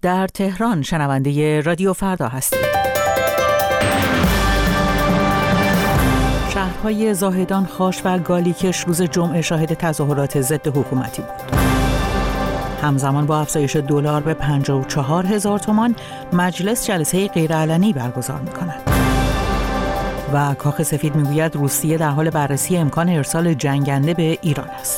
در تهران شنونده رادیو فردا هستید. شهرهای زاهدان، خاش و گالیکش روز جمعه شاهد تظاهرات ضد حکومتی بود. همزمان با افزایش دلار به 54,000 تومان مجلس جلسه غیرعلنی برگزار می‌کند. و کاخ سفید میگوید روسیه در حال بررسی امکان ارسال جنگنده به ایران است.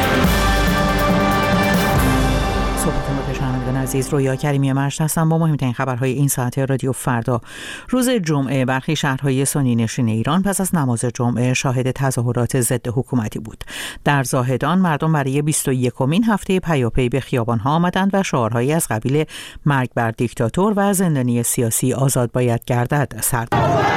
شنوندگان عزیز، رویا کریمی مشت هستم با مهمترین خبرهای این ساعت رادیو فردا. روز جمعه برخی شهرهای سنی نشین ایران پس از نماز جمعه شاهد تظاهرات ضد حکومتی بود. در زاهدان مردم برای 21مین هفته پیاپی به خیابان‌ها آمدند و شعارهایی از قبیل مرگ بر دیکتاتور و زندانی سیاسی آزاد باید گردد سر دادند.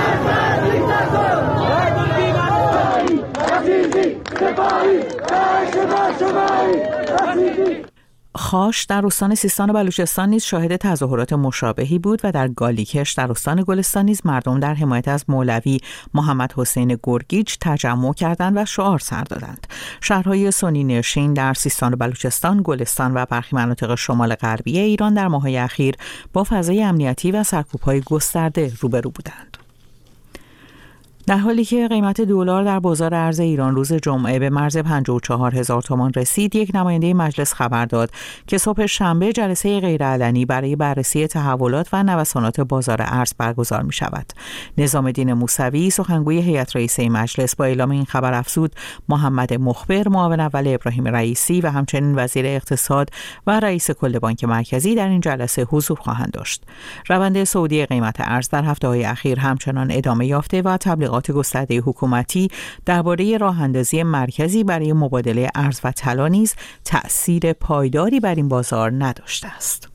خاش در استان سیستان و بلوچستان نیز شاهد تظاهرات مشابهی بود و در گالیکش در استان گلستان نیز مردم در حمایت از مولوی محمد حسین گرگیج تجمع کردند و شعار سر دادند. شهرهای سنی نشین در سیستان و بلوچستان، گلستان و برخی مناطق شمال غربی ایران در ماه‌های اخیر با فضای امنیتی و سرکوب‌های گسترده روبرو بودند. در حالی که قیمت دلار در بازار ارز ایران روز جمعه به مرز 54,000 تومان رسید، یک نماینده مجلس خبر داد که صبح شنبه جلسه غیرعلنی برای بررسی تحولات و نوسانات بازار ارز برگزار می شود. نظام الدین موسوی، سخنگوی هیئت رئیسه مجلس، با اعلام این خبر افزود محمد مخبر، معاون اول ابراهیم رئیسی و همچنین وزیر اقتصاد و رئیس کل بانک مرکزی در این جلسه حضور خواهند داشت. روند صعودی قیمت ارز در هفته‌های اخیر همچنان ادامه یافته و تبلیغات گسترده حکومتی درباره راه‌اندازی مرکزی برای مبادله ارز و طلا نیز تأثیر پایداری بر این بازار نداشته است.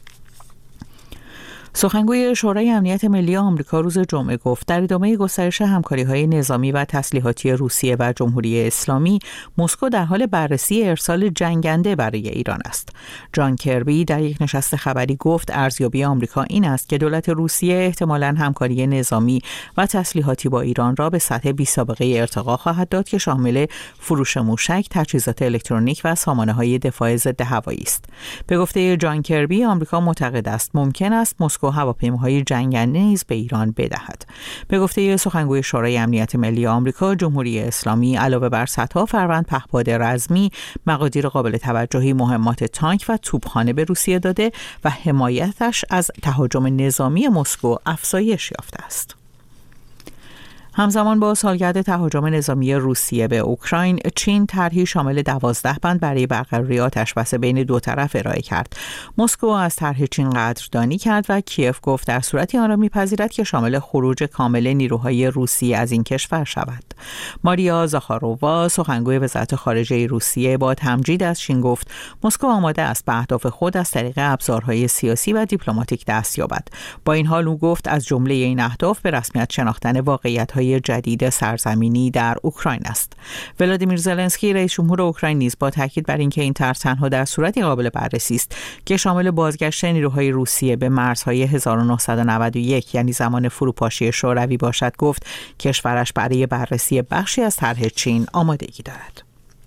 سخنگوی شورای امنیت ملی آمریکا روز جمعه گفت در ادامه گسترش همکاری‌های نظامی و تسلیحاتی روسیه و جمهوری اسلامی، مسکو در حال بررسی ارسال جنگنده برای ایران است. جان کربی در یک نشست خبری گفت ارزیابی آمریکا این است که دولت روسیه احتمالاً همکاری نظامی و تسلیحاتی با ایران را به سطح بی‌سابقه ارتقا خواهد داد که شامل فروش موشک، تجهیزات الکترونیک و سامانه‌های دفاع ضد هوایی است. به گفته جان کربی، آمریکا معتقد است ممکن است مسکو هواپیماهای جنگنده نیز به ایران بدهد. به گفته سخنگوی شورای امنیت ملی آمریکا، جمهوری اسلامی علاوه بر صدها فروند پهپاد رزمی، مقادیر قابل توجهی مهمات تانک و توپخانه به روسیه داده و حمایتش از تهاجم نظامی مسکو افزایش یافته است. همزمان با سالگرد تهاجم نظامی روسیه به اوکراین، چین طرحی شامل 12 بند برای برقراری آتش‌بس بین دو طرف ارائه کرد. مسکو از طرح چین قدردانی کرد و کیف گفت در صورتی آن را می‌پذیرد که شامل خروج کامل نیروهای روسی از این کشور شود. ماریا زاخارووا، سخنگوی وزارت خارجه روسیه، با تمجید از چین گفت مسکو آماده است به اهداف خود از طریق ابزارهای سیاسی و دیپلماتیک دست یابد. با این حال او گفت از جمله این اهداف به رسمیت شناختن واقعیت‌های جدید سرزمینی در اوکراین است. ولادیمیر زلنسکی، رئیس جمهور اوکراین، نیز با تاکید بر اینکه این طرح تنها در صورتی قابل بررسی است که شامل بازگشت نیروهای روسیه به مرزهای 1991 یعنی زمان فروپاشی شوروی باشد، گفت کشورش برای بررسی بخشی از طرح چین آمادگی دارد.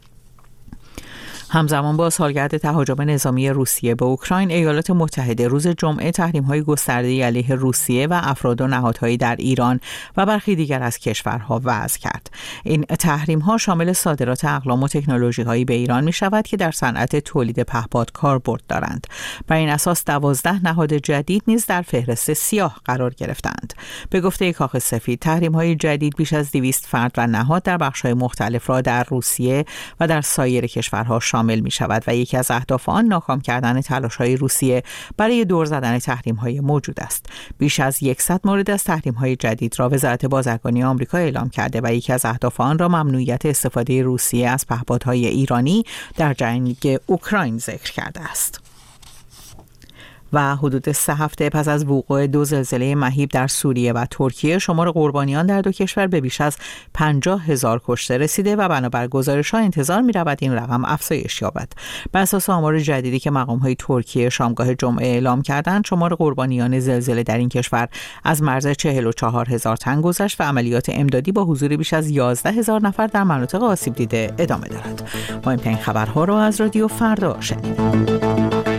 همزمان با سالگرد تهاجم نظامی روسیه به اوکراین، ایالات متحده روز جمعه تحریم‌های گسترده‌ای علیه روسیه و افراد و نهادهایی در ایران و برخی دیگر از کشورها وضع کرد. این تحریم‌ها شامل صادرات اقلام و تکنولوژی‌هایی به ایران می‌شود که در صنعت تولید پهپاد کاربرد دارند. بر این اساس 12 نهاد جدید نیز در فهرست سیاه قرار گرفتند. به گفته کاخ سفید، تحریم‌های جدید بیش از 200 فرد و نهاد در بخش‌های مختلف را در روسیه و در سایر کشورها شامل می شود و یکی از اهداف آن ناکام کردن تلاش‌های روسیه برای دور زدن تحریم‌های موجود است. بیش از 100 مورد از تحریم‌های جدید را وزارت بازرگانی آمریکا اعلام کرده و یکی از اهداف آن را ممنوعیت استفاده روسیه از پهپادهای ایرانی در جنگ اوکراین ذکر کرده است. و حدود 3 هفته پس از وقوع 2 زلزله مهیب در سوریه و ترکیه، شمار قربانیان در دو کشور به بیش از 50,000 کشته رسیده و بنابر گزارش‌ها انتظار می‌رود این رقم افزایش یابد. بر اساس آمار جدیدی که مقام‌های ترکیه شامگاه جمعه اعلام کردند، شمار قربانیان زلزله در این کشور از مرز 44,000 تن گذشت و عملیات امدادی با حضور بیش از 11,000 نفر در مناطق آسیب دیده ادامه دارد. ما این خبرها را از رادیو فردا شنیدیم.